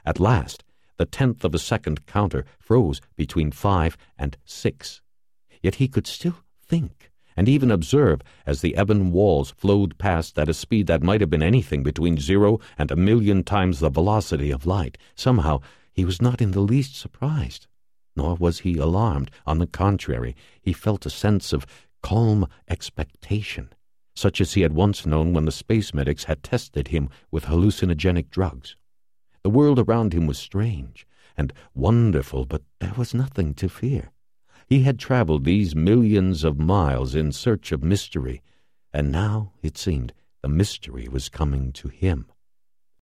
At last, the 1/10 of a second counter froze between 5 and 6. Yet he could still think, and even observe, as the ebon walls flowed past at a speed that might have been anything between 0 and 1,000,000 times the velocity of light. Somehow, he was not in the least surprised, nor was he alarmed. On the contrary, he felt a sense of calm expectation, such as he had once known when the space medics had tested him with hallucinogenic drugs. The world around him was strange and wonderful, but there was nothing to fear. He had traveled these millions of miles in search of mystery, and now, it seemed, the mystery was coming to him.